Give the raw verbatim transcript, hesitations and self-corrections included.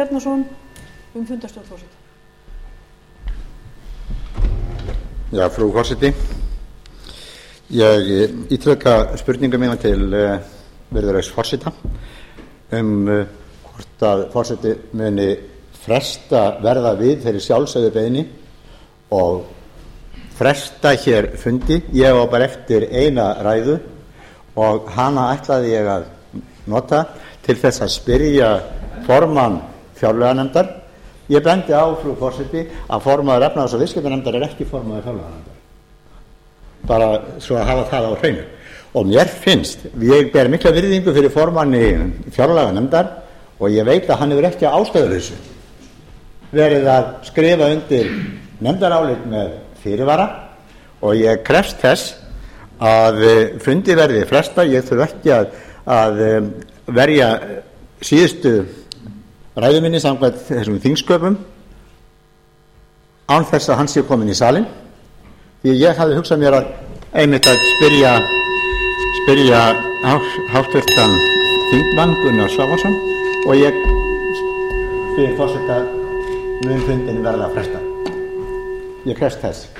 Bjarnason um fundarstjórn forseta. Já, frú forseti, ég ítreka spurningu mína til uh, virðulegs forseta um uh, hvort að forseti muni fresta verða við þeirri sjálfsögðu beiðni og fresta hér fundi. Ég á bara eftir eina ræðu og hana ætlaði ég að nota til þess að spyrja formann fjárlaganefndar. Ég bendi á, frú forseti, að formaður efnahags- og viðskiptanefndar er ekki formaður fjárlaganefndar, bara svo að hafa það á hreinu. Og mér finnst, ég ber mikla virðingu fyrir formanni fjárlaganefndar og ég veit að hann hefur ekki ástæðulausu verið að skrifa undir nefndarálit með fyrirvara og ég krefst þess að fundi verði frestað. Ég þurf ekki að, að verja síðustu ræðu minni samkvæmt þessum þingsköpum án þess að hann sé komin í salinn, því ég hafði hugsað mér að einmitt að spyrja spyrja háttvirtan þingmann Gunnar Svavarsson og ég spyr forseta mun fundin verða frestað. Ég krefst þess.